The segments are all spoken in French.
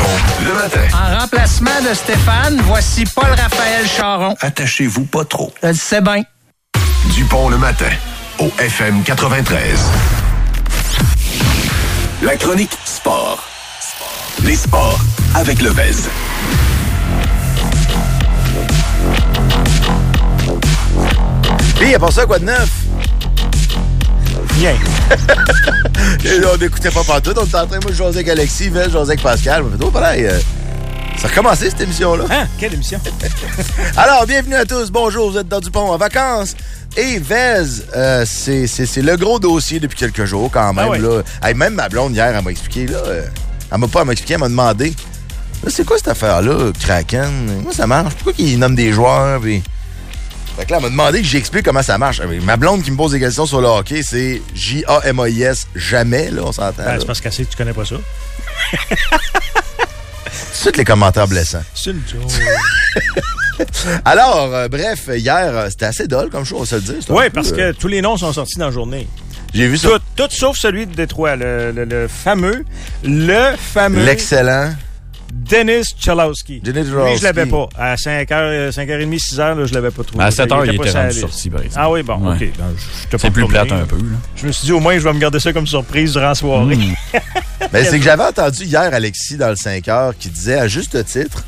le matin. En remplacement de Stéphane, voici Paul-Raphaël Charon. Attachez-vous pas trop. Je le sais bien. Dupont le matin, au FM 93. La chronique sport. Les sports avec Levez. Puis, à part ça, quoi de neuf? Bien. Et là, on n'écoutait pas pantoute. On était en train, moi, de jaser avec Alexis, Vel, jaser avec Pascal. On fait, oh, pareil, ça a recommencé, cette émission-là. Hein? Quelle émission? Alors, bienvenue à tous. Bonjour, vous êtes dans Dupont en vacances. Et Vez, c'est le gros dossier depuis quelques jours, quand même. Ah ouais. Là. Hey, même ma blonde, hier, elle m'a expliqué, là. Elle m'a expliqué, elle m'a demandé. Là, c'est quoi cette affaire-là, Kraken? Comment ça marche? Pourquoi ils nomment des joueurs? Puis... Fait que là, elle m'a demandé que j'explique comment ça marche. Ma blonde qui me pose des questions sur le hockey, c'est J-A-M-A-I-S, jamais, là, on s'entend. Ben, c'est parce qu'elle sait que tu connais pas ça. Toutes les commentaires blessants. C'est une joke. Alors, bref, hier, c'était assez dole comme chose, on va se le dire. Oui, parce que tous les noms sont sortis dans la journée. J'ai vu ça. Tout sauf celui de Détroit, le fameux... L'excellent... Dennis Cholowski. Lui, je l'avais pas. À 5h30, 6h, là, je l'avais pas trouvé. À 7h, il était rendu sorti, sorti, par exemple. Ah oui, bon, ouais. OK. C'est plus plate un peu. Là. Je me suis dit, au moins, je vais me garder ça comme surprise durant la soirée. Ben, c'est que j'avais entendu hier Alexis dans le 5h qui disait, à juste titre,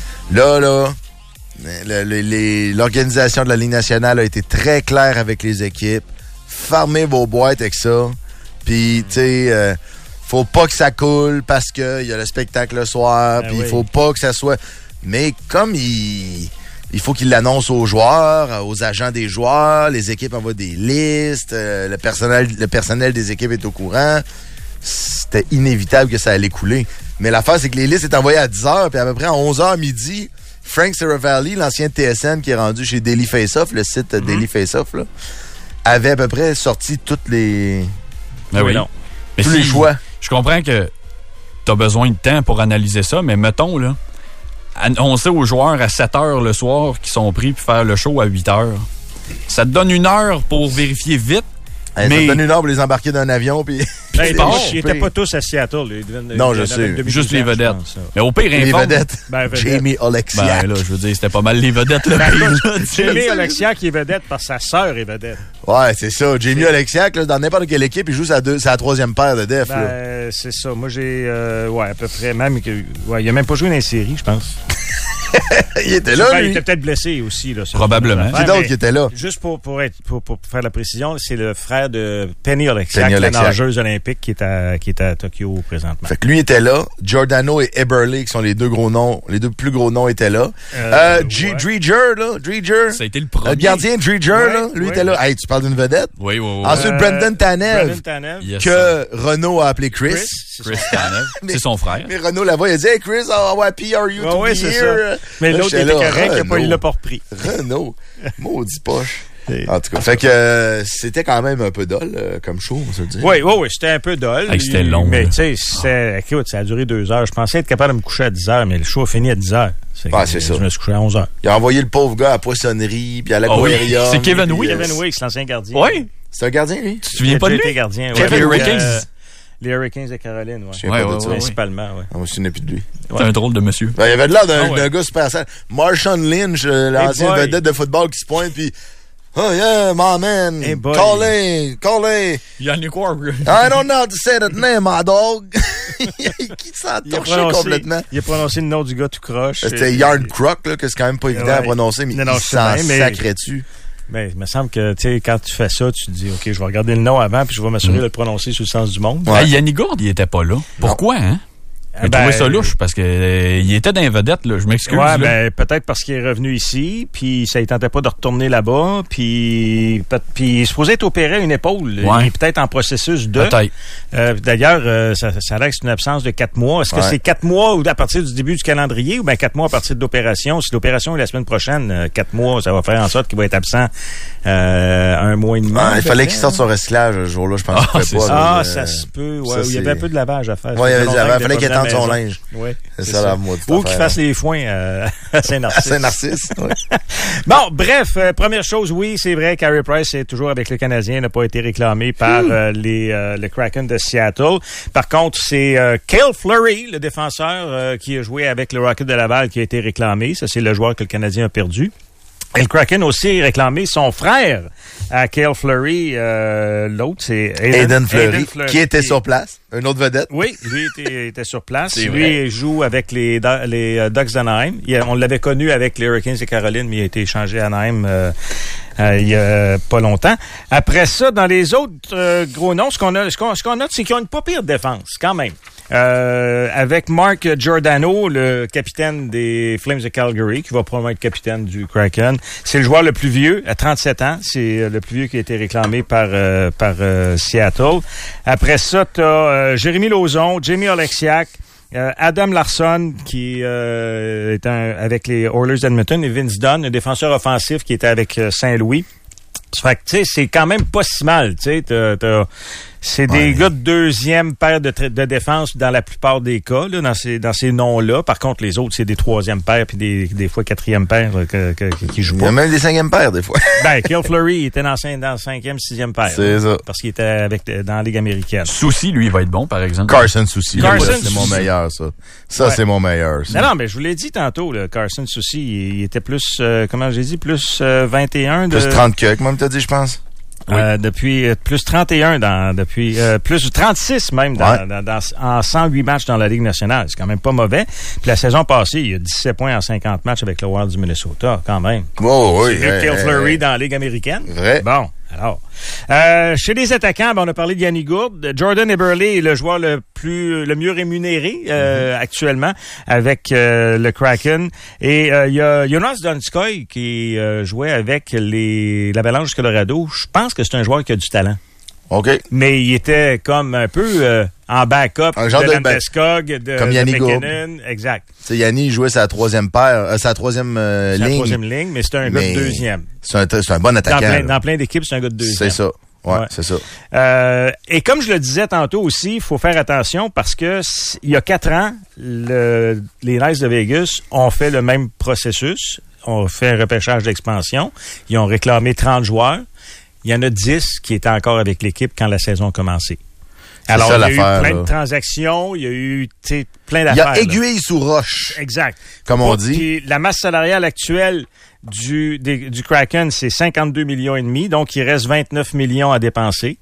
l'organisation de la Ligue nationale a été très claire avec les équipes. Fermez vos boîtes avec ça. Puis, tu sais... faut pas que ça coule parce qu'il y a le spectacle le soir, puis il faut pas que ça soit... Mais comme il faut qu'il l'annonce aux joueurs, aux agents des joueurs, les équipes envoient des listes, le personnel des équipes est au courant, c'était inévitable que ça allait couler. Mais l'affaire, c'est que les listes étaient envoyées à 10h, puis à peu près à 11h midi, Frank Seravalli, l'ancien TSN qui est rendu chez Daily Face-Off, le site Daily Face-Off, là, avait à peu près sorti toutes les... Ben oui. Tous les choix. Je comprends que t'as besoin de temps pour analyser ça, mais mettons, là, annoncer aux joueurs à 7h le soir qui sont pris puis faire le show à 8h. Ça te donne 1 heure pour vérifier vite. Ça te donne 1 heure pour les embarquer d'un avion puis... Ils n'étaient pas tous à Seattle. Non, je sais. Juste les vedettes. Mais au pire, les vedettes. Jamie Oleksiak. Ben là, je veux dire, c'était pas mal les vedettes. Là, Jamie Oleksiak est vedette parce que sa sœur est vedette. Ouais, c'est ça. Jamie Oleksiak, dans n'importe quelle équipe, il joue sa 3e paire de def. C'est ça. Moi, j'ai... à peu près. Même il a même pas joué dans les séries, je pense. Il était là, lui. Il était peut-être blessé aussi. Là, probablement. C'est d'autres qui étaient là. Juste pour faire la précision, c'est le frère de Penny Oleksiak, la nageuse olympique qui est à Tokyo présentement. Fait que lui était là. Giordano et Eberle, qui sont les deux plus gros noms, étaient là. Driedger, là. Driedger. Ça a été le premier. Le gardien Driedger, là. Lui était là. Hey, tu parles d'une vedette? Oui. Ensuite, Brendan Tanev. Yes, que Renaud a appelé Chris Tanev. C'est son frère. Mais Renaud là-bas, il a dit, hey Chris, how happy are you to be here? Mais l'autre était correct, il l'a pas repris. Renaud, maudit poche. En tout cas, fait que c'était quand même un peu dole comme show, on se dit. Oui, c'était un peu dole. C'était long. Mais tu sais, écoute, ça a duré 2 heures. Je pensais être capable de me coucher à 10 heures, mais le show a fini à 10 heures. C'est ça. Je me suis couché à 11 heures. Il a envoyé le pauvre gars à la poissonnerie, puis à l'aquarium. C'est Kevin Weeks. Kevin Weeks, l'ancien gardien. Oui. C'est un gardien, lui? Tu te souviens pas de lui? Gardien, les Hurricanes. Les Hurricanes de Caroline, principalement, oui. On me souvenait plus de lui. C'est un drôle de monsieur. Ben, il avait de l'air d'un gars super sale. Marshawn Lynch, l'ancien vedette de football qui se pointe, puis... Oh yeah, my man. Hey boy. Call Yannick Ward. I don't know how to say that name, my dog. Qui s'en torché complètement. Il a prononcé le nom du gars tout croche. C'était Yarn Croc, là, que c'est quand même pas évident à prononcer, mais il s'en sacrait dessus. Ben, il me semble que, tu sais, quand tu fais ça, tu te dis, OK, je vais regarder le nom avant, puis je vais m'assurer de le prononcer sur le sens du monde. Ouais. Yannick Gourde, il était pas là. Pourquoi, hein? J'ai trouvé ça louche parce que il était dans les vedettes, là. Je m'excuse. Ouais, ben peut-être parce qu'il est revenu ici, puis ça ne tentait pas de retourner là-bas, puis il est supposé être opéré à une épaule. Ouais. Il est peut-être en processus de. Peut-être. D'ailleurs, ça a l'air que c'est une absence de 4 mois. Est-ce que c'est 4 mois ou à partir du début du calendrier ou bien 4 mois à partir de l'opération? Si l'opération est la semaine prochaine, 4 mois, ça va faire en sorte qu'il va être absent 1 mois et demi. Il fallait qu'il sorte son recyclage ce jour-là, je pense qu'il ne pouvait pas. Ça se peut. Ouais, il y avait un peu de lavage à faire. Ouais, il y avait du lavage. Il fallait qu'il tendre son linge. Oui. C'est ça la maudite Ou qu'il affaire. fasse les foins à Saint-Narcisse. À Saint-Narcisse, oui. Bon, bref, première chose, oui, c'est vrai, Carey Price est toujours avec le Canadien, n'a pas été réclamé par le Kraken de Seattle. Par contre, c'est Cale Fleury, le défenseur qui a joué avec le Rocket de Laval, qui a été réclamé. Ça, c'est le joueur que le Canadien a perdu. Et le Kraken aussi a réclamé son frère à Cale Fleury. L'autre, c'est Aiden Fleury, qui était sur place. Une autre vedette. Oui, lui était sur place. C'est Lui vrai. il joue avec les Ducks d'Anaheim. On l'avait connu avec les Hurricanes de Caroline, mais il a été échangé à Anaheim il y a pas longtemps. Après ça, dans les autres gros noms, ce qu'on note, c'est qu'ils ont une pas pire défense, quand même. Avec Mark Giordano, le capitaine des Flames de Calgary, qui va probablement être capitaine du Kraken. C'est le joueur le plus vieux, à 37 ans. C'est le plus vieux qui a été réclamé par Seattle. Après ça, t'as Jérémy Lauzon, Jamie Oleksiak, Adam Larsson, qui est avec les Oilers d'Edmonton, et Vince Dunn, un défenseur offensif qui était avec Saint-Louis. Ça fait que, tu sais, c'est quand même pas si mal, tu sais. C'est des gars de deuxième paire de défense dans la plupart des cas, là, dans ces noms-là. Par contre, les autres, c'est des troisième paires puis des fois quatrième paires qui jouent Il y a pas. même des cinquième paires, des fois. Ben, Cale Fleury, il était dans cinquième, sixième paire. C'est ça. Parce qu'il était dans la Ligue américaine. Souci, lui, il va être bon, par exemple. Carson Soucy. Carson C'est mon Soucy. meilleur, ça. Ça, Ouais. c'est mon meilleur. ça. Non, mais je vous l'ai dit tantôt, là, Carson Soucy, il était plus, comment j'ai dit, plus 21 de... Plus 30 que moi, t'as dit, je pense. Depuis plus 31 depuis plus 36 même en 108 matchs dans la Ligue nationale. C'est quand même pas mauvais. Puis la saison passée, il y a 17 points en 50 matchs avec le Wild du Minnesota, quand même. Oh, oui. C'est mieux que Cale Fleury dans la Ligue américaine. Vrai. Bon, alors. Chez les attaquants, on a parlé de Yanni Gourde. Jordan Eberle est le joueur le mieux rémunéré actuellement avec le Kraken. Et il y a Jonas Donskoy qui jouait avec l'Avalanche du Colorado. Je pense que c'est un joueur qui a du talent. OK. Mais il était comme un peu en backup Un genre de de Landeskog, comme de Yanni Gourde. McKinnon. Exact. Tu sais, Yanni jouait sa troisième paire, sa troisième C'est la ligne. troisième ligne, mais c'est un gars Mais de deuxième. C'est un bon attaquant. Dans plein d'équipes, c'est un gars de deuxième. C'est ça. Ouais, Ouais. c'est ça. Et comme je le disais tantôt aussi, il faut faire attention parce que il y a 4 ans, les Knights de Vegas ont fait le même processus. On fait un repêchage d'expansion. Ils ont réclamé 30 joueurs. Il y en a 10 qui étaient encore avec l'équipe quand la saison a commencé. Alors, ça, il y a eu l'affaire, plein là. de transactions, il y a eu plein Il y d'affaires. a aiguille sous roche, Exact. comme on dit. Puis la masse salariale actuelle du Kraken, c'est 52 millions et demi. Donc, il reste 29 millions à dépenser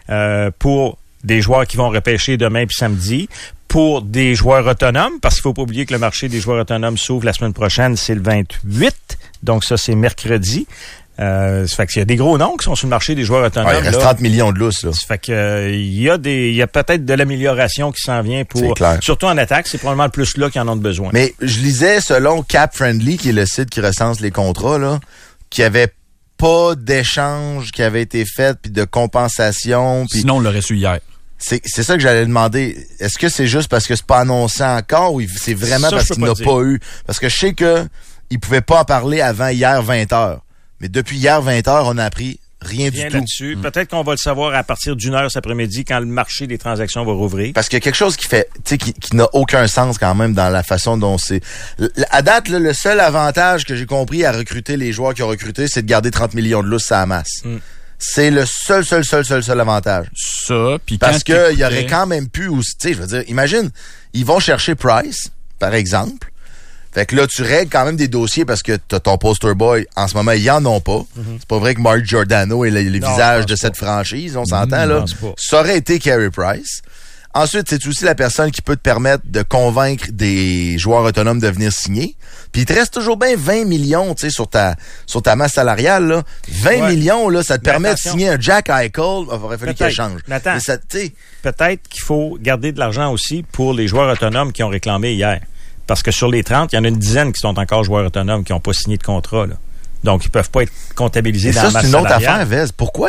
pour des joueurs qui vont repêcher demain puis samedi, pour des joueurs autonomes, parce qu'il faut pas oublier que le marché des joueurs autonomes s'ouvre la semaine prochaine, c'est le 28. Donc, ça, c'est mercredi. Ça fait qu'il y a des gros noms qui sont sur le marché des joueurs autonomes. Ouais, il reste là. 30 millions de lousses, là. Ça fait que il y a peut-être de l'amélioration qui s'en vient C'est pour clair. surtout en attaque, c'est probablement le plus là qui en ont besoin. Mais je lisais, selon Cap Friendly, qui est le site qui recense les contrats, là, qu'il n'y avait pas d'échange qui avait été fait, puis de compensation. Puis Sinon, on l'aurait su hier. c'est ça que j'allais demander. Est-ce que c'est juste parce que c'est pas annoncé encore ou c'est vraiment Ça, parce je peux qu'il n'a pas pas eu? Parce que je sais que il pouvait pas en parler avant hier 20h. Mais depuis hier 20h, on a appris rien du Bien tout. là-dessus. Peut-être qu'on va le savoir à partir d'1h cet après-midi quand le marché des transactions va rouvrir. Parce qu'il y a quelque chose qui fait, tu sais, qui n'a aucun sens quand même dans la façon dont c'est. À date, là, le seul avantage que j'ai compris à recruter les joueurs qui ont recruté, c'est de garder 30 millions de lousses à la masse. C'est le seul avantage. Ça, puis Parce quand qu'il y aurait quand même pu aussi, tu sais, je veux dire, imagine, ils vont chercher Price, par exemple. Fait que là, tu règles quand même des dossiers parce que t'as ton poster boy. En ce moment, ils en ont pas. C'est pas vrai que Mark Giordano est le visage de cette franchise, on s'entend, là. pense pas. Ça aurait été Carey Price. Ensuite, c'est aussi la personne qui peut te permettre de convaincre des joueurs autonomes de venir signer. Puis il te reste toujours bien 20 millions, tu sais, sur ta masse salariale, là. 20 millions, là, ça te Mais permet attention. de signer un Jack Eichel. Il aurait fallu qu'il Peut-être. change. Mais attends. Mais ça, tu sais, Peut-être qu'il faut garder de l'argent aussi pour les joueurs autonomes qui ont réclamé hier. Parce que sur les 30, il y en a une dizaine qui sont encore joueurs autonomes qui n'ont pas signé de contrat, là. Donc, ils peuvent pas être comptabilisés et dans ça, la masse c'est une autre salariale. affaire, Vez. Pourquoi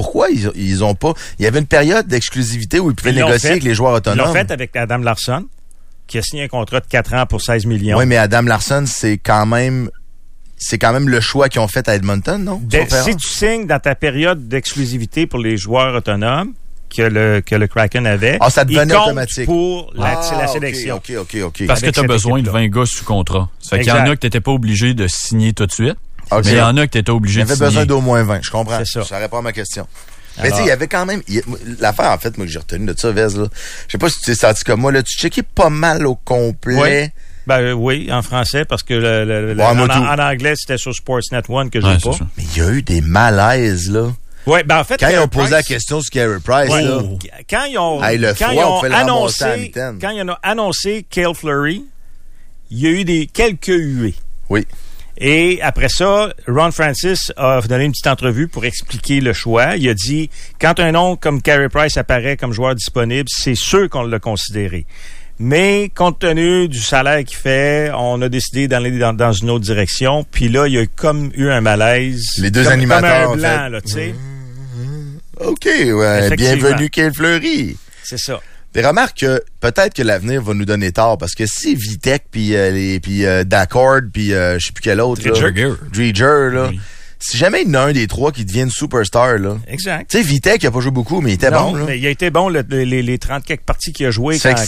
ils ont pas... Il y avait une période d'exclusivité où ils pouvaient Ils l'ont négocier fait. avec les joueurs Ils autonomes. l'ont fait avec Adam Larsson, qui a signé un contrat de 4 ans pour 16 millions. Oui, mais Adam Larsson, c'est quand même le choix qu'ils ont fait à Edmonton, non? Sauf erreur. Si tu signes dans ta période d'exclusivité pour les joueurs autonomes, que le Kraken avait. Ah, ça devenait il compte automatique. Pour la sélection. OK. Parce que tu as besoin de 20 gars sous contrat. Ça fait qu'il y en a que tu n'étais pas obligé de signer tout de suite. Okay. Mais il y en a que tu étais obligé de signer. Il avait besoin d'au moins 20, je comprends. C'est ça. Ça répond à ma question. Mais tu sais, il y avait quand même... L'affaire, en fait, moi, que j'ai retenu de ça, Vez, là, je sais pas si tu t'es senti comme moi, là, tu checkais pas mal au complet. Oui, en français, parce que en anglais, c'était sur Sportsnet 1 que j'ai pas. Mais il y a eu des malaises, là. Oui, ben en fait... Quand ils ont posé la question sur Carey Price, là... Quand ils ont... Quand ils ont annoncé Cale Fleury, il y a eu quelques huées. Oui. Et après ça, Ron Francis a donné une petite entrevue pour expliquer le choix. Il a dit, quand un nom comme Carey Price apparaît comme joueur disponible, c'est sûr qu'on l'a considéré. Mais compte tenu du salaire qu'il fait, on a décidé d'aller dans une autre direction. Puis là, il y a comme eu un malaise. Les deux animateurs, comme un blanc, là, tu sais. OK, ouais. Bienvenue, Cale Fleury. C'est ça. Mais remarque que peut-être que l'avenir va nous donner tort, parce que si Vitek, puis D'accord, puis je sais plus quel autre, Dreger, là, si jamais il y en a un des trois qui devient une superstar, là. Exact. Tu sais, Vitek, il a pas joué beaucoup, mais il était bon, là. Mais il a été bon les 30 quelques parties qu'il a joué quand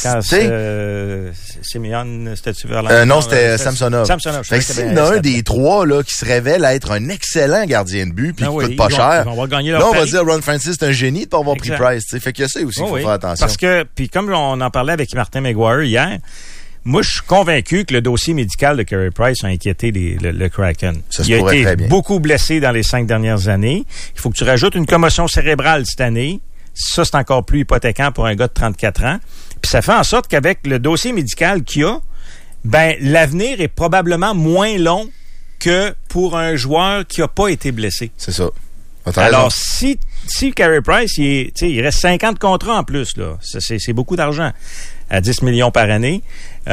Simeon, c'était-tu vers non, c'était Samsonov. Fait que s'il y en a un des trois, là, qui se révèle être un excellent gardien de but, puis qui coûte pas cher. On va gagner là, on va dire Ron Francis, c'est un génie de pas avoir pris Price, tu sais. Fait que ça aussi, il faut faire attention. Parce que, puis comme on en parlait avec Martin McGuire hier, moi, je suis convaincu que le dossier médical de Carey Price a inquiété le Kraken. Il a été beaucoup blessé dans les 5 dernières années. Il faut que tu rajoutes une commotion cérébrale cette année. Ça, c'est encore plus hypothéquant pour un gars de 34 ans. Puis ça fait en sorte qu'avec le dossier médical qu'il a, ben l'avenir est probablement moins long que pour un joueur qui n'a pas été blessé. C'est ça. Alors, si Carey Price, il reste 50 contrats en plus, là. C'est beaucoup d'argent. À 10 millions par année.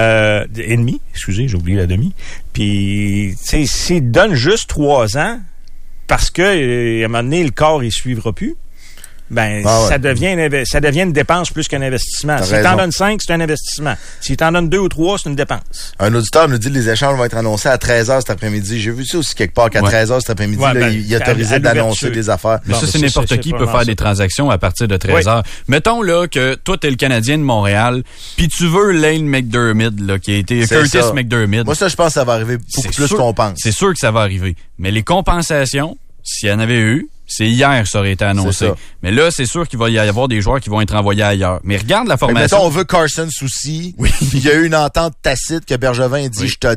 Et demi, excusez, j'ai oublié la demi. Puis, tu sais, s'il donne juste 3 ans, parce que, à un moment donné, le corps, il suivra plus, ben, ça devient une dépense plus qu'un investissement. S'il t'en donne 5, c'est un investissement. S'il t'en donne 2 ou 3, c'est une dépense. Un auditeur nous dit que les échanges vont être annoncés à 13h cet après-midi. J'ai vu ça aussi quelque part qu'à 13h cet après-midi, là, il autorisait d'annoncer des affaires. Mais ça, c'est n'importe qui peut faire des transactions à partir de 13h. Mettons, là, que toi, t'es le Canadien de Montréal, puis tu veux Lane McDermott, là, qui a été Curtis McDermott. Moi, ça, je pense que ça va arriver beaucoup plus qu'on pense. C'est sûr que ça va arriver. Mais les compensations, s'il y en avait eu, c'est hier que ça aurait été annoncé. Mais là, c'est sûr qu'il va y avoir des joueurs qui vont être envoyés ailleurs. Mais regarde la formation. Mettons, on veut Carson Soucy. Oui. Il y a eu une entente tacite que Bergevin dit, je te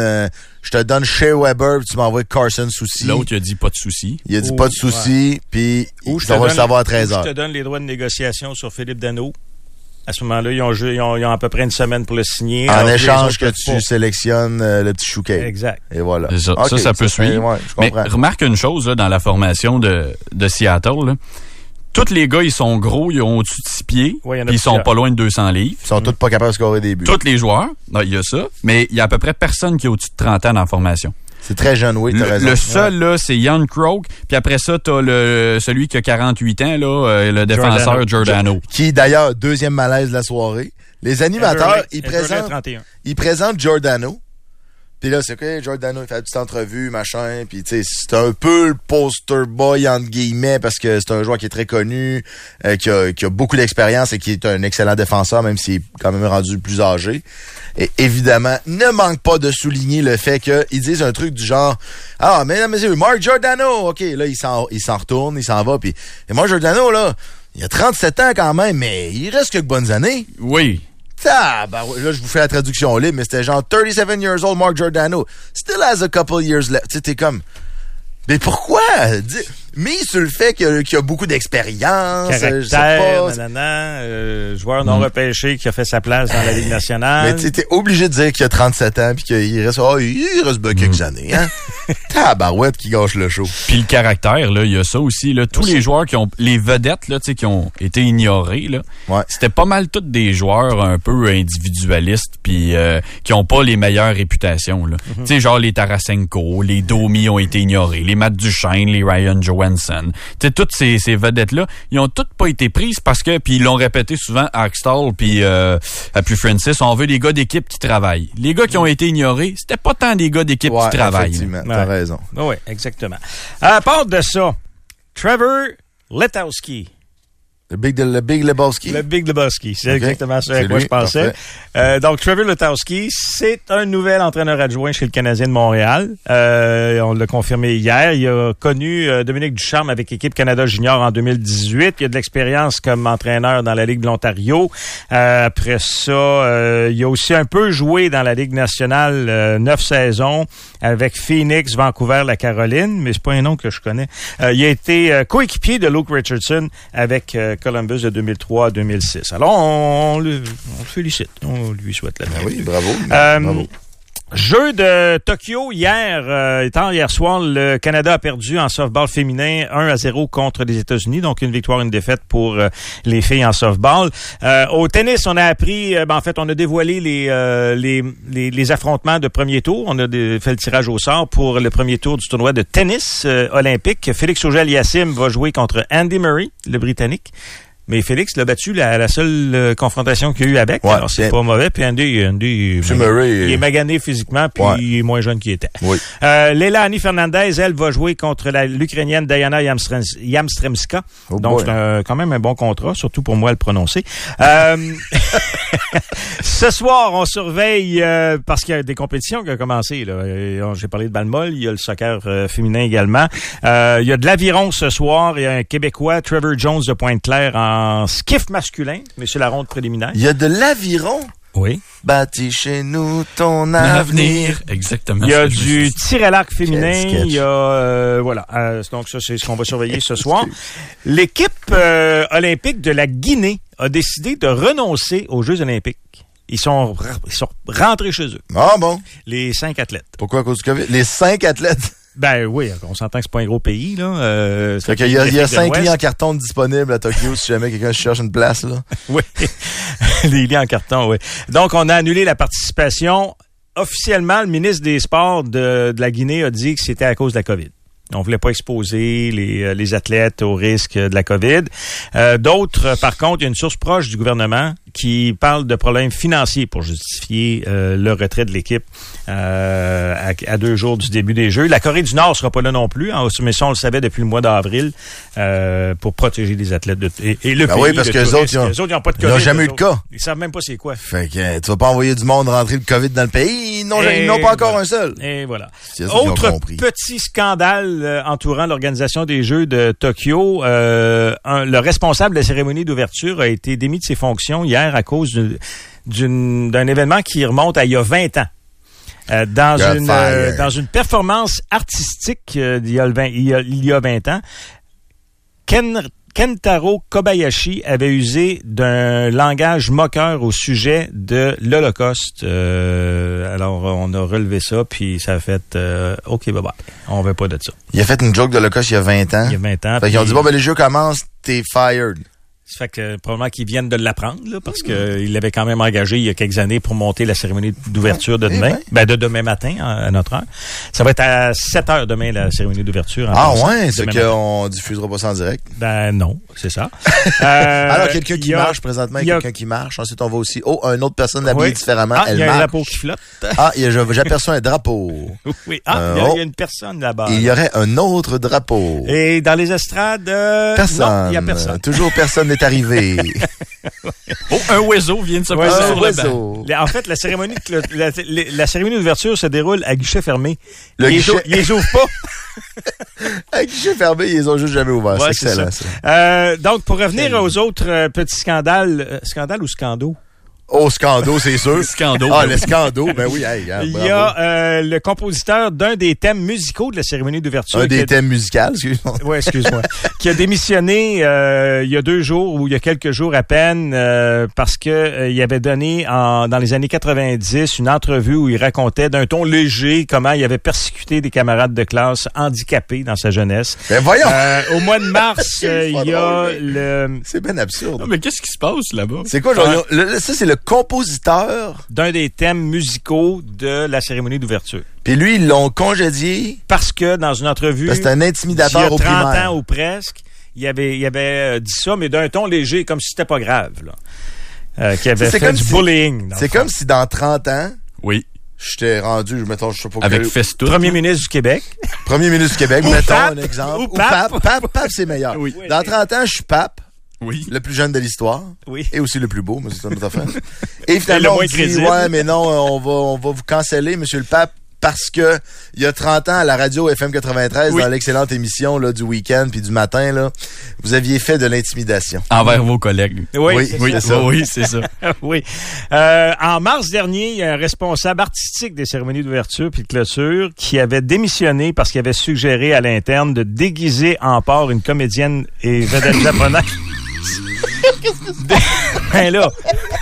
donne Shea Weber, puis tu m'envoies Carson Soucy. L'autre, il a dit pas de souci. Il a dit pas de souci, puis on va le savoir à 13h. Je te donne les droits de négociation sur Philippe Danault. À ce moment-là, ils ont à peu près une semaine pour le signer. En échange que tu sélectionnes le petit chouquet. Exact. Et voilà. Ça, okay, ça peut suivre. Ouais, mais remarque une chose là, dans la formation de Seattle. Là. Tous les gars, ils sont gros, ils ont au-dessus de 6 pieds. Ouais, ils sont pas loin de 200 livres. Ils sont tous pas capables de scorer des buts. Tous les joueurs, il y a ça. Mais il y a à peu près personne qui est au-dessus de 30 ans dans la formation. C'est très jeune, oui, t'as raison. Le seul, là, c'est Jan Krog. Puis après ça, t'as celui qui a 48 ans, là, le défenseur Giordano. Qui, d'ailleurs, deuxième malaise de la soirée. Les animateurs, ils présentent Giordano. Puis là, c'est que Giordano, il fait une petite entrevue, machin. Puis, tu sais, c'est un peu le poster boy, entre guillemets, parce que c'est un joueur qui est très connu, qui a beaucoup d'expérience et qui est un excellent défenseur, même s'il est quand même rendu plus âgé. Et évidemment, ne manque pas de souligner le fait qu'ils disent un truc du genre « Ah, mesdames et messieurs, Mark Giordano! » OK, là, il s'en retourne, il s'en va. Puis Mark Giordano, là, il a 37 ans quand même, mais il reste quelques bonnes années. Oui. Là, je vous fais la traduction libre, mais c'était genre 37 years old Mark Giordano. Still has a couple years left. Tu sais, t'es comme... Mais pourquoi? Mise sur le fait qu'il a beaucoup d'expérience. Caractère, joueur non repêché qui a fait sa place dans la Ligue nationale. Mais t'es obligé de dire qu'il a 37 ans puis qu'il reste, il reste quelques années, hein? Tabarouette qui gâche le show. Puis le caractère, là, il y a ça aussi, là. Tous les joueurs les vedettes, là, tu sais, qui ont été ignorés, là. Ouais. C'était pas mal tous des joueurs un peu individualistes puis qui ont pas les meilleures réputations, là. Tu sais, genre les Tarasenko, les Domi ont été ignorés, les Matt Duchesne, les Ryan Johansson. Tu sais, toutes ces vedettes-là, ils ont toutes pas été prises parce que, puis ils l'ont répété souvent, Axtall puis Francis, on veut des gars d'équipe qui travaillent. Les gars qui ont été ignorés, c'était pas tant des gars d'équipe qui travaillent. Effectivement, t'as raison. Oui, exactement. À part de ça, Trevor Letowski. Le Big Lebowski? Le Big Lebowski, c'est exactement ça à C'est quoi lui, je pensais. Donc, Trevor Letowski, c'est un nouvel entraîneur adjoint chez le Canadien de Montréal. On l'a confirmé hier. Il a connu Dominique Ducharme avec l'équipe Canada Junior en 2018. Il a de l'expérience comme entraîneur dans la Ligue de l'Ontario. Après ça, il a aussi un peu joué dans la Ligue nationale 9 saisons avec Phoenix, Vancouver, la Caroline, mais c'est pas un nom que je connais. Il a été coéquipier de Luke Richardson avec Columbus de 2003 à 2006. Alors, on le félicite. On lui souhaite la bienvenue. Oui, bravo. Bravo. Jeu de Tokyo hier soir, le Canada a perdu en softball féminin 1-0 contre les États-Unis, donc une victoire, une défaite pour les filles en softball. Au tennis, on a appris, on a dévoilé les affrontements de premier tour. On a fait le tirage au sort pour le premier tour du tournoi de tennis olympique. Félix Auger-Aliassime va jouer contre Andy Murray, le Britannique. Mais Félix l'a battu la seule confrontation qu'il y a eu avec. Ouais, alors, c'est pas mauvais. Puis Andy il est magané physiquement, puis il est moins jeune qu'il était. Oui. Leilani Fernandez, elle, va jouer contre l'Ukrainienne Diana Yamstremska. Donc, c'est quand même un bon contrat, surtout pour moi à le prononcer. Ce soir, on surveille, parce qu'il y a des compétitions qui ont commencé. Là. J'ai parlé de balle-molle, il y a le soccer féminin également. Il y a de l'aviron ce soir. Il y a un Québécois, Trevor Jones de Pointe-Claire, en skiff masculin, mais c'est la ronde préliminaire. Il y a de l'aviron? Oui. Bâtis chez nous ton avenir. Exactement. Il y a du tir à l'arc féminin. Il y a, donc ça, c'est ce qu'on va surveiller ce soir. L'équipe olympique de la Guinée a décidé de renoncer aux Jeux olympiques. Ils sont rentrés chez eux. Ah bon? Les 5 athlètes. Pourquoi à cause du COVID? Les 5 athlètes? Ben oui, on s'entend que c'est pas un gros pays, là. Fait qu'il y a 5 lits en carton disponibles à Tokyo si jamais quelqu'un cherche une place, là. Oui. Les lits en carton, oui. Donc, on a annulé la participation. Officiellement, le ministre des Sports de la Guinée a dit que c'était à cause de la COVID. On voulait pas exposer les athlètes au risque de la COVID. D'autres, par contre, il y a une source proche du gouvernement qui parle de problèmes financiers pour justifier le retrait de l'équipe à 2 jours du début des Jeux. La Corée du Nord sera pas là non plus, mais ça, on le savait depuis le mois d'avril, pour protéger les athlètes et le pays. Oui, parce que les autres, ils n'ont pas de COVID. Ils n'ont jamais eu de cas. Ils savent même pas c'est quoi. Fait que tu vas pas envoyer du monde rentrer le COVID dans le pays. Ils n'ont pas encore un seul. Et voilà. Autre petit scandale entourant l'organisation des Jeux de Tokyo. Le responsable de la cérémonie d'ouverture a été démis de ses fonctions hier à cause d'un événement qui remonte à il y a 20 ans. Dans une performance artistique il y a 20 ans, Kentaro Kobayashi avait usé d'un langage moqueur au sujet de l'Holocauste. Alors, on a relevé ça, puis ça a fait OK, bye-bye. On veut pas de ça. Il a fait une joke de l'Holocauste il y a 20 ans. Il y a 20 ans. Fait qu'ils ont dit, les Jeux commencent, t'es fired. Ça fait que probablement qu'ils viennent de l'apprendre, là, parce qu'il l'avait quand même engagé il y a quelques années pour monter la cérémonie d'ouverture de demain. De demain matin, à notre heure. Ça va être à 7 heures demain, la cérémonie d'ouverture. C'est qu'on diffusera pas ça en direct. Ben non, c'est ça. Alors, quelqu'un qui marche présentement, quelqu'un qui marche. Ensuite, on va aussi, une autre personne habillée différemment. Il y a un drapeau qui flotte. J'aperçois un drapeau. Oui. Il y a une personne là-bas. Il y aurait un autre drapeau. Et dans les estrades, personne. Non, il y a personne. Toujours personne n'est arrivé. Un oiseau vient de se passer sur le banc. En fait, la cérémonie d'ouverture se déroule à guichet fermé. Ils les ouvrent pas. À guichet fermé, ils les ont juste jamais ouverts. Ouais, c'est excellent, ça. Donc, pour revenir aux autres petits scandales, scandales ou scandaux? Oh, scandaux, c'est sûr. Le scandaux. Le scandaux, ben oui. Il y a le compositeur d'un des thèmes musicaux de la cérémonie d'ouverture. Un des thèmes musicaux, excuse-moi. Oui, excuse-moi. Qui a démissionné il y a 2 jours ou il y a quelques jours à peine parce que il avait donné dans les années 90 une entrevue où il racontait d'un ton léger comment il avait persécuté des camarades de classe handicapés dans sa jeunesse. Ben voyons! Au mois de mars, il y a C'est bien absurde. Non, mais qu'est-ce qui se passe là-bas? C'est quoi, ça, c'est le compositeur d'un des thèmes musicaux de la cérémonie d'ouverture. Puis lui, ils l'ont congédié. Parce que dans une entrevue, c'est un intimidateur au primaire. Il y a 30 ans ou presque, il avait dit ça, mais d'un ton léger, comme si c'était pas grave, là. Qui avait fait du bullying. C'est comme si dans 30 ans, oui, j'étais rendu, je sais pas. Avec Festoute. Premier ministre du Québec. Premier ministre du Québec, mettons pape, un exemple. Ou pape. Pape, c'est meilleur. Oui. Dans 30 ans, je suis pape. Oui. Le plus jeune de l'histoire. Oui. Et aussi le plus beau, mais c'est une autre affaire. Et finalement, on dit, ouais, mais non, on va vous canceller, Monsieur le Pape, parce que il y a 30 ans, à la radio FM 93, dans l'excellente émission là, du week-end puis du matin, là, vous aviez fait de l'intimidation. Envers vos collègues. Oui, c'est ça. Oui, c'est ça. Oui. En mars dernier, il y a un responsable artistique des cérémonies d'ouverture puis de clôture qui avait démissionné parce qu'il avait suggéré à l'interne de déguiser en porc une comédienne et vedette japonaise. Ben là.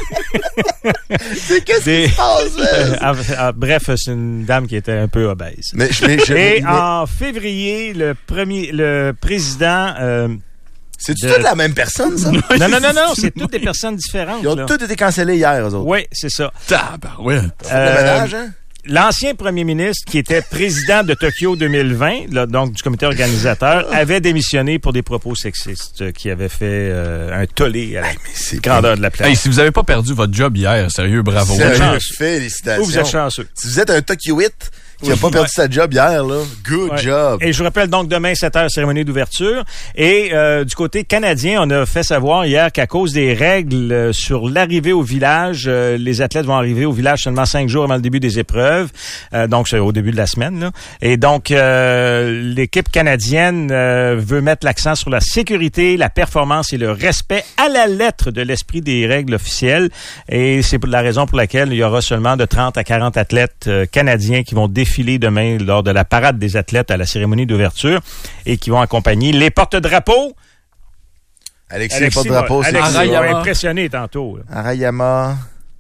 Qu'est-ce qui se passe? Bref, c'est une dame qui était un peu obèse. En février, le président... C'est-tu toute la même personne, ça? Non, c'est toutes des personnes différentes. Ils ont toutes été cancellés hier, eux autres. Oui, c'est ça. Ouais. Le ménage, hein? L'ancien premier ministre, qui était président de Tokyo 2020, là, donc du comité organisateur, avait démissionné pour des propos sexistes qui avaient fait un tollé à la grandeur de la planète. Hey, si vous n'avez pas perdu votre job hier, sérieux, bravo. Félicitations. Vous êtes chanceux. Si vous êtes un Tokyoite qui n'a pas perdu sa job hier, là, good job. Et je vous rappelle donc demain, 7h, cérémonie d'ouverture. Et du côté canadien, on a fait savoir hier qu'à cause des règles sur l'arrivée au village, les athlètes vont arriver au village seulement 5 jours avant le début des épreuves. Donc, c'est au début de la semaine. Là. Et donc, l'équipe canadienne veut mettre l'accent sur la sécurité, la performance et le respect à la lettre de l'esprit des règles officielles. Et c'est la raison pour laquelle il y aura seulement de 30 à 40 athlètes canadiens qui vont défiler demain lors de la parade des athlètes à la cérémonie d'ouverture et qui vont accompagner les porte-drapeaux. Alexis les porte-drapeaux, c'est Arayama. Impressionné tantôt. Là. Arayama.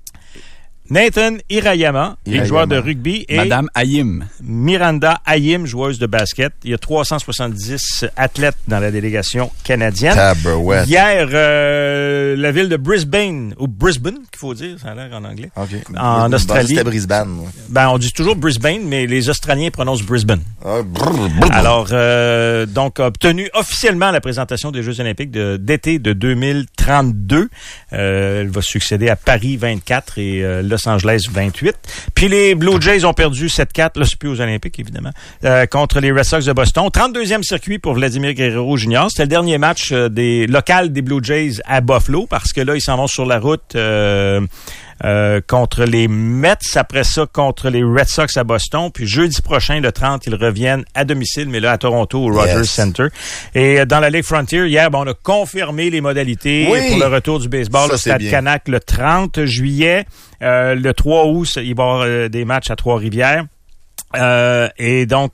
Nathan Hirayama, joueur de rugby, et Madame Hayim. Miranda Hayim, joueuse de basket. Il y a 370 athlètes dans la délégation canadienne. Tabarouette. Hier, la ville de Brisbane, ou Brisbane, qu'il faut dire, ça a l'air en anglais, en Australie. C'était Brisbane. Ben, on dit toujours Brisbane, mais les Australiens prononcent Brisbane. Alors, donc, a obtenu officiellement la présentation des Jeux olympiques d'été de 2032. Elle va succéder à Paris 24 et Los Angeles 28. Puis les Blue Jays ont perdu 7-4, là c'est plus aux Olympiques évidemment, contre les Red Sox de Boston. 32e circuit pour Vladimir Guerrero Jr. C'était le dernier match local des Blue Jays à Buffalo parce que là ils s'en vont sur la route contre les Mets, après ça contre les Red Sox à Boston, puis jeudi prochain, le 30, ils reviennent à domicile, mais là à Toronto, au Rogers Center. Et dans la Ligue Frontier, hier, on a confirmé les modalités pour le retour du baseball au Stade Canac le 30 juillet. Le 3 août, il va y avoir des matchs à Trois-Rivières. Et donc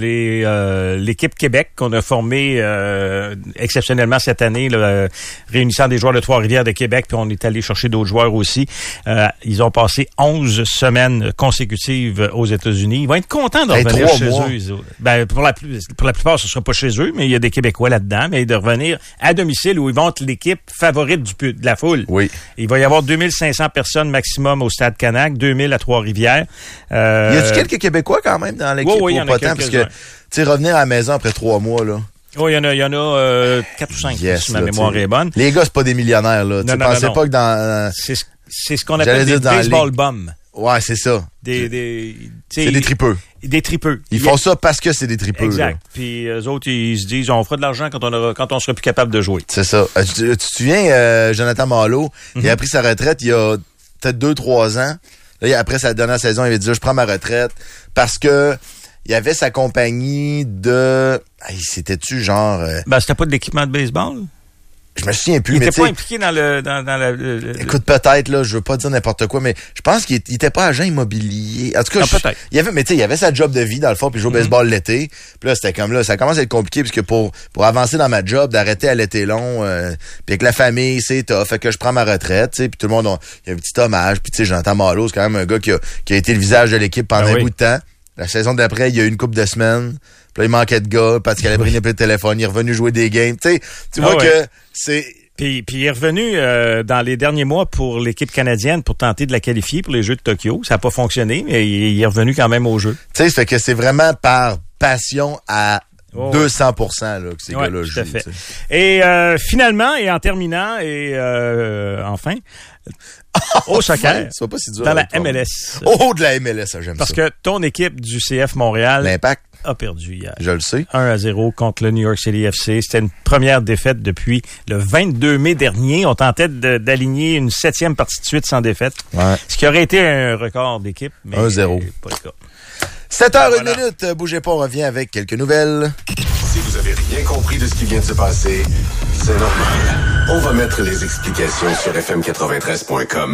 l'équipe Québec qu'on a formée exceptionnellement cette année, là, réunissant des joueurs de Trois-Rivières de Québec, puis on est allé chercher d'autres joueurs aussi. Ils ont passé 11 semaines consécutives aux États-Unis. Ils vont être contents de revenir chez eux. Ben, pour la plupart, ce sera pas chez eux, mais il y a des Québécois là-dedans, mais de revenir à domicile où ils vont être l'équipe favorite de la foule. Oui. Il va y avoir 2500 personnes maximum au Stade Canac, 2000 à Trois-Rivières. Y a-tu quelques Québécois quand même dans l'équipe il y en a quelques-uns. Parce que, tu sais, revenir à la maison après 3 mois, là. Oui, il y en a 4 ou 5, si ma mémoire est bonne. Les gars, c'est pas des millionnaires, là. Tu pensais pas que dans... C'est ce qu'on appelle des baseball bums. Ouais, c'est ça. C'est des tripeux. Des tripeux. Ils font ça parce que c'est des tripeux. Exact. Puis eux autres, ils se disent, on fera de l'argent quand on sera plus capable de jouer. C'est ça. Tu te souviens, Jonathan Malo, il a pris sa retraite il y a peut-être 2-3 ans. Là, après sa dernière saison, il avait dit, je prends ma retraite parce que il y avait sa compagnie de... C'était-tu genre... Ben, c'était pas de l'équipement de baseball? Je me souviens plus. Il était pas impliqué dans le... Écoute, peut-être, là, je veux pas dire n'importe quoi, mais je pense qu'il était pas agent immobilier. En tout cas, peut-être. Il y avait sa job de vie, dans le fond, puis il jouait au baseball l'été. Puis là, c'était comme là, ça commence à être compliqué, parce que pour avancer dans ma job, d'arrêter à l'été long, puis avec la famille, c'est tough. Fait que je prends ma retraite, tu sais, puis tout le monde, il y a un petit hommage. Puis tu sais, Jonathan Malo, c'est quand même un gars qui a été le visage de l'équipe pendant un bout de temps. La saison d'après, il y a eu une couple de semaines. Puis là, il manquait de gars parce qu'il avait pris un peu de téléphone. Il est revenu jouer des games. Tu sais, tu vois que c'est... Puis il est revenu dans les derniers mois pour l'équipe canadienne pour tenter de la qualifier pour les Jeux de Tokyo. Ça n'a pas fonctionné, mais il est revenu quand même aux Jeux. Tu sais, ça fait que c'est vraiment par passion à 200% là, que ces gars-là jouent. Tout à fait. Et finalement, et en terminant, et enfin... Au soccer, pas si dur dans la MLS. Oh, de la MLS, ça, j'aime Parce ça. que ton équipe du CF Montréal... L'Impact. a perdu hier. Je le sais. 1-0 contre le New York City FC. C'était une première défaite depuis le 22 mai dernier. On tentait d'aligner une 7e partie de suite sans défaite. Ouais. Ce qui aurait été un record d'équipe, mais 1-0. pas le cas. 7h01. Bougez pas, on revient avec quelques nouvelles. Si vous avez rien compris de ce qui vient de se passer, c'est normal. On va mettre les explications sur fm93.com.